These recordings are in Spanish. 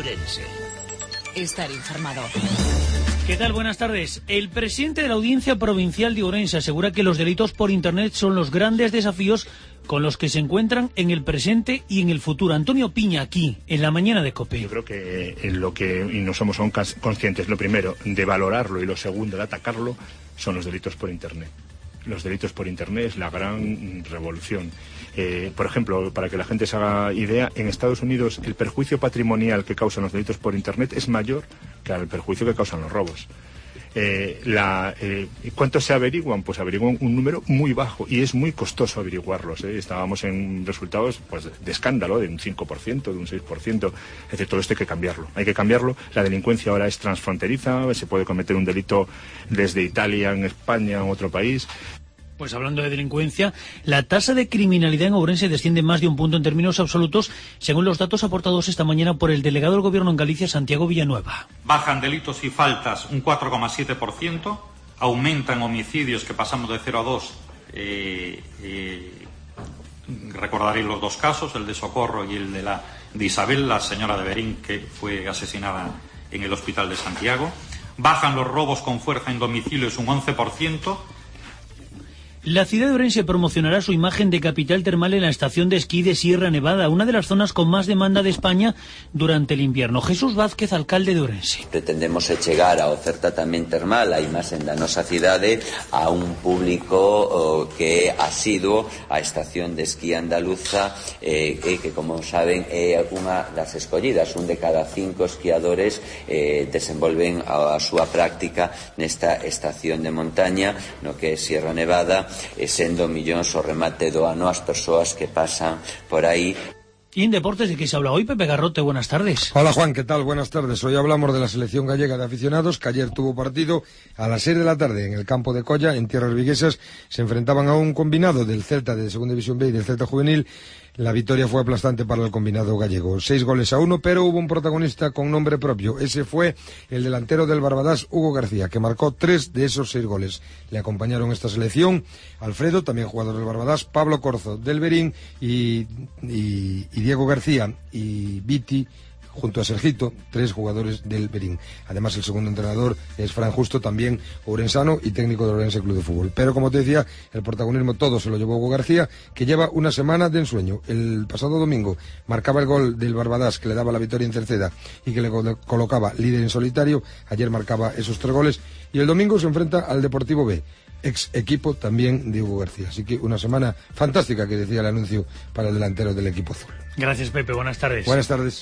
Ourense. Estar informado. ¿Qué tal? Buenas tardes. El presidente de la Audiencia Provincial de Ourense asegura que los delitos por Internet son los grandes desafíos con los que se encuentran en el presente y en el futuro. Antonio Piña, aquí, en la mañana de COPE. Yo creo que lo que y no somos conscientes, lo primero, de valorarlo y lo segundo, de atacarlo, son los delitos por Internet. Los delitos por Internet es la gran revolución. Por ejemplo, para que la gente se haga idea, en Estados Unidos el perjuicio patrimonial que causan los delitos por Internet es mayor que el perjuicio que causan los robos. ¿Cuántos se averiguan? Pues averiguan un número muy bajo y es muy costoso averiguarlos. Estábamos en resultados pues, de escándalo, de un 5%, de un 6%. Es decir, todo esto hay que cambiarlo. Hay que cambiarlo. La delincuencia ahora es transfronteriza, se puede cometer un delito desde Italia, en España, en otro país. Pues hablando de delincuencia, la tasa de criminalidad en Ourense desciende más de un punto en términos absolutos, según los datos aportados esta mañana por el delegado del Gobierno en Galicia, Santiago Villanueva. Bajan delitos y faltas un 4,7%, aumentan homicidios que pasamos de 0 a 2. Recordaréis los dos casos, el de Socorro y el de Isabel, la señora de Berín, que fue asesinada en el Hospital de Santiago. Bajan los robos con fuerza en domicilios un 11%. La ciudad de Ourense promocionará su imagen de capital termal en la estación de esquí de Sierra Nevada, una de las zonas con más demanda de España durante el invierno. Jesús Vázquez, alcalde de Ourense. Pretendemos chegar a oferta tamén termal, a imaxen da nosa cidade, a un público que asiduo á estación de esquí andaluza, que, como saben, é unha das escollidas. Un de cada 5 esquiadores desenvolven a súa práctica nesta estación de montaña, no que é Sierra Nevada, sendo millóns o remate do ano as persoas que pasan por aí. Y en deportes, ¿de qué se habla hoy? Pepe Garrote, buenas tardes. Hola Juan, ¿qué tal? Buenas tardes. Hoy hablamos de la selección gallega de aficionados, que ayer tuvo partido a las 6 de la tarde en el campo de Colla, en tierras viguesas. Se enfrentaban a un combinado del Celta de Segunda División B y del Celta Juvenil. La victoria fue aplastante para el combinado gallego, 6-1, pero hubo un protagonista con nombre propio. Ese fue el delantero del Barbadas, Hugo García, que marcó 3 de esos 6 goles. Le acompañaron esta selección Alfredo, también jugador del Barbadas, Pablo Corzo del Berín y Diego García y Viti, junto a Sergito, 3 jugadores del Berín. Además, el segundo entrenador es Fran Justo, también ourensano y técnico del Ourense Club de Fútbol. Pero, como te decía, el protagonismo todo se lo llevó Hugo García, que lleva una semana de ensueño. El pasado domingo marcaba el gol del Barbadas, que le daba la victoria en Cerceda y que le colocaba líder en solitario. Ayer marcaba esos 3 goles. Y el domingo se enfrenta al Deportivo B, ex equipo también de Hugo García. Así que una semana fantástica, que decía el anuncio, para el delantero del equipo azul. Gracias, Pepe. Buenas tardes. Buenas tardes.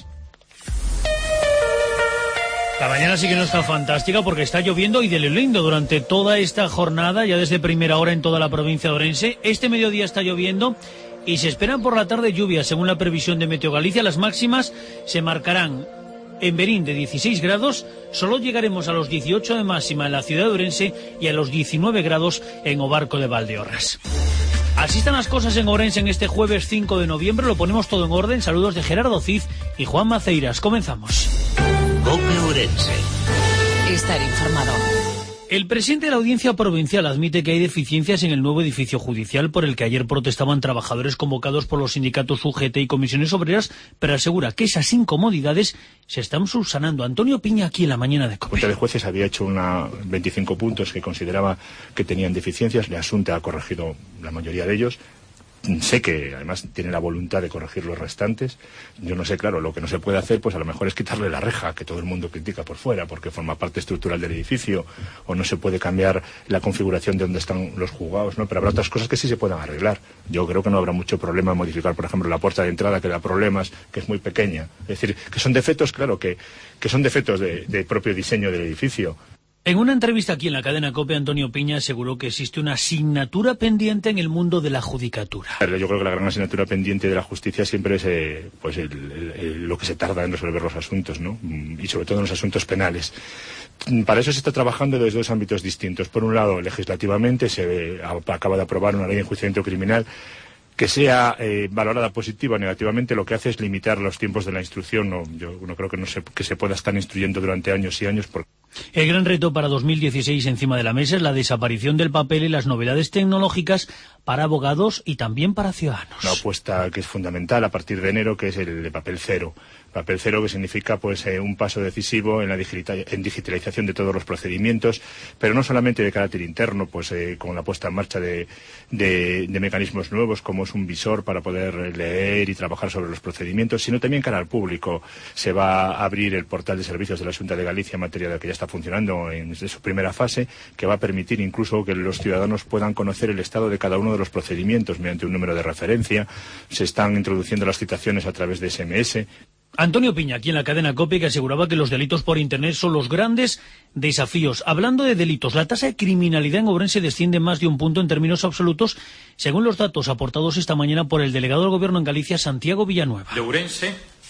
La mañana sí que no está fantástica porque está lloviendo y de lo lindo durante toda esta jornada, ya desde primera hora en toda la provincia de Ourense. Este mediodía está lloviendo y se esperan por la tarde lluvias. Según la previsión de Meteo Galicia, las máximas se marcarán en Berín de 16 grados, solo llegaremos a los 18 de máxima en la ciudad de Ourense y a los 19 grados en Obarco de Valdeorras. Así están las cosas en Ourense en este jueves 5 de noviembre. Lo ponemos todo en orden. Saludos de Gerardo Cid y Juan Maceiras. Comenzamos. COPE Ourense. Estar informado. El presidente de la Audiencia Provincial admite que hay deficiencias en el nuevo edificio judicial por el que ayer protestaban trabajadores convocados por los sindicatos UGT y comisiones obreras, pero asegura que esas incomodidades se están subsanando. Antonio Piña, aquí en la mañana de COPE. La Junta de Jueces había hecho 25 puntos que consideraba que tenían deficiencias. La Asunta ha corregido la mayoría de ellos. Sé que además tiene la voluntad de corregir los restantes. Yo no sé, claro, lo que no se puede hacer, pues a lo mejor es quitarle la reja que todo el mundo critica por fuera, porque forma parte estructural del edificio, o no se puede cambiar la configuración de donde están los juzgados, ¿no? Pero habrá otras cosas que sí se puedan arreglar. Yo creo que no habrá mucho problema en modificar, por ejemplo, la puerta de entrada, que da problemas, que es muy pequeña. Es decir, que son defectos, claro, que son defectos de propio diseño del edificio. En una entrevista aquí en la cadena COPE, Antonio Piña aseguró que existe una asignatura pendiente en el mundo de la judicatura. Yo creo que la gran asignatura pendiente de la justicia siempre es lo que se tarda en resolver los asuntos, ¿no? Y sobre todo en los asuntos penales. Para eso se está trabajando desde 2 ámbitos distintos. Por un lado, legislativamente, se acaba de aprobar una ley de enjuiciamiento criminal que sea valorada positiva o negativamente. Lo que hace es limitar los tiempos de la instrucción. Yo no creo que se pueda estar instruyendo durante años y años. El gran reto para 2016 encima de la mesa es la desaparición del papel y las novedades tecnológicas para abogados y también para ciudadanos. Una apuesta que es fundamental a partir de enero, que es el de papel cero. Papel cero, que significa un paso decisivo en la digitalización de todos los procedimientos, pero no solamente de carácter interno, con la puesta en marcha de mecanismos nuevos, como es un visor para poder leer y trabajar sobre los procedimientos, sino también cara al público. Se va a abrir el portal de servicios de la Xunta de Galicia en materia de que ya está funcionando en su primera fase, que va a permitir incluso que los ciudadanos puedan conocer el estado de cada uno de los procedimientos mediante un número de referencia. Se están introduciendo las citaciones a través de SMS. Antonio Piña, aquí en la cadena COPE, que aseguraba que los delitos por Internet son los grandes desafíos. Hablando de delitos, la tasa de criminalidad en Ourense desciende más de un punto en términos absolutos, según los datos aportados esta mañana por el delegado del Gobierno en Galicia, Santiago Villanueva. De Ourense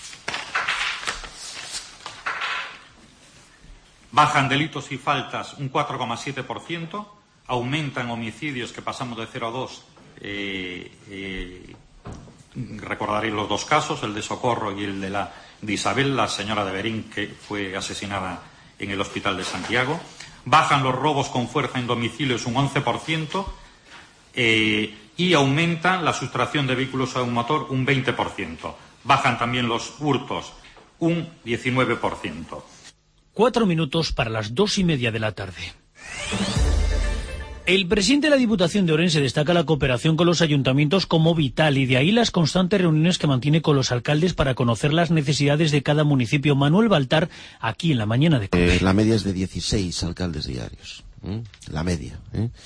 bajan delitos y faltas un 4,7%, aumentan homicidios, que pasamos de 0 a 2, recordaréis los dos casos, el de Socorro y el de Isabel, la señora de Berín, que fue asesinada en el hospital de Santiago. Bajan los robos con fuerza en domicilios un 11% y aumentan la sustracción de vehículos a un motor un 20%. Bajan también los hurtos un 19%. 4 minutos para las 2:30 de la tarde. El presidente de la Diputación de Ourense destaca la cooperación con los ayuntamientos como vital, y de ahí las constantes reuniones que mantiene con los alcaldes para conocer las necesidades de cada municipio. Manuel Baltar, aquí en la mañana de COPE. La media es de 16 alcaldes diarios, la media.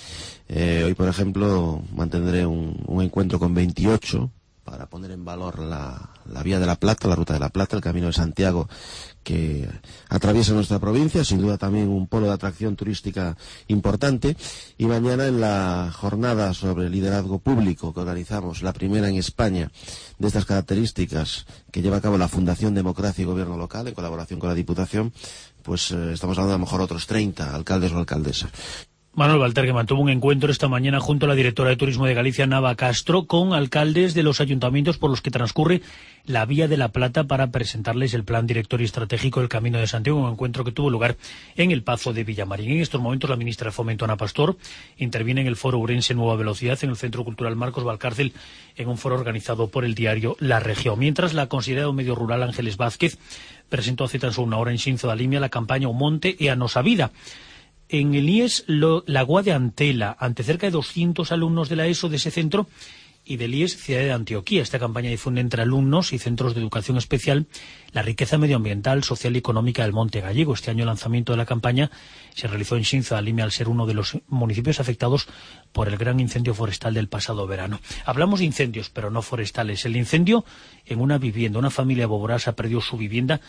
Hoy, por ejemplo, mantendré un encuentro con 28 para poner en valor la Vía de la Plata, la Ruta de la Plata, el Camino de Santiago, que atraviesa nuestra provincia, sin duda también un polo de atracción turística importante. Y mañana, en la jornada sobre liderazgo público que organizamos, la primera en España de estas características, que lleva a cabo la Fundación Democracia y Gobierno Local en colaboración con la Diputación, estamos hablando a lo mejor otros 30 alcaldes o alcaldesas. Manuel Baltar, que mantuvo un encuentro esta mañana junto a la directora de Turismo de Galicia, Nava Castro, con alcaldes de los ayuntamientos por los que transcurre la Vía de la Plata para presentarles el plan director y estratégico del Camino de Santiago, un encuentro que tuvo lugar en el Pazo de Villamarín. En estos momentos, la ministra de Fomento, Ana Pastor, interviene en el foro Ourense Nueva Velocidad en el Centro Cultural Marcos Valcárcel, en un foro organizado por el diario La Región. Mientras, la considerada do medio rural Ángeles Vázquez presentó hace tan solo una hora en Xinzo da Limia la campaña O Monte e a Nosa Vida. En el IES Lagoa de Antela, ante cerca de 200 alumnos de la ESO de ese centro, y del IES Ciudad de Antioquía. Esta campaña difunde entre alumnos y centros de educación especial la riqueza medioambiental, social y económica del Monte Gallego. Este año el lanzamiento de la campaña se realizó en Xinzo da Limia, al ser uno de los municipios afectados por el gran incendio forestal del pasado verano. Hablamos de incendios, pero no forestales. El incendio en una vivienda. Una familia de Boborasa perdió su vivienda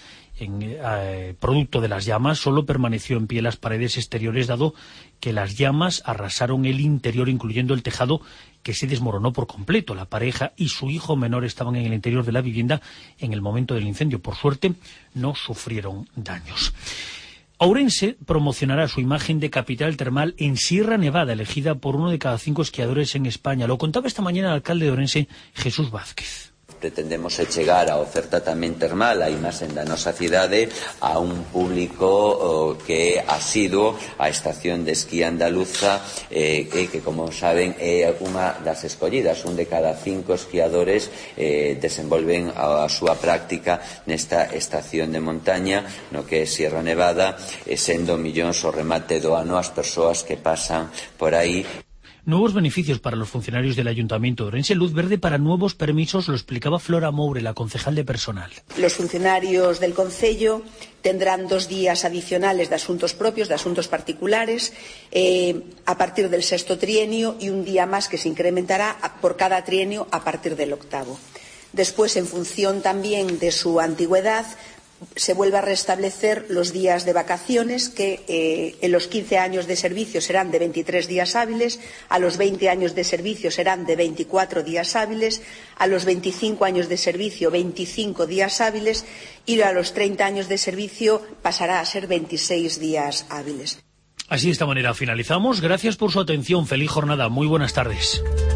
producto de las llamas. Solo permaneció en pie las paredes exteriores, dado que las llamas arrasaron el interior, incluyendo el tejado, que se desmoronó por completo. La pareja y su hijo menor estaban en el interior de la vivienda en el momento del incendio. Por suerte, no sufrieron daños. Ourense promocionará su imagen de capital termal en Sierra Nevada, elegida por 1 de cada 5 esquiadores en España. Lo contaba esta mañana el alcalde de Ourense, Jesús Vázquez. Pretendemos chegar a oferta tamén termal, a imaxen da nosa cidade, a un público que é asiduo á estación de esquí andaluza, que, como saben, é unha das escollidas. 1 de cada 5 esquiadores desenvolven a súa práctica nesta estación de montaña, no que é Sierra Nevada, sendo millóns o remate do ano as persoas que pasan por aí. Nuevos beneficios para los funcionarios del Ayuntamiento de Ourense, luz verde para nuevos permisos, lo explicaba Flora Moure, la concejal de personal. Los funcionarios del Concello tendrán 2 días adicionales de asuntos propios, de asuntos particulares, a partir del 6º trienio, y 1 día más que se incrementará por cada trienio a partir del 8º. Después, en función también de su antigüedad, se vuelve a restablecer los días de vacaciones, que en los 15 años de servicio serán de 23 días hábiles, a los 20 años de servicio serán de 24 días hábiles, a los 25 años de servicio 25 días hábiles, y a los 30 años de servicio pasará a ser 26 días hábiles. Así, de esta manera finalizamos. Gracias por su atención. Feliz jornada. Muy buenas tardes.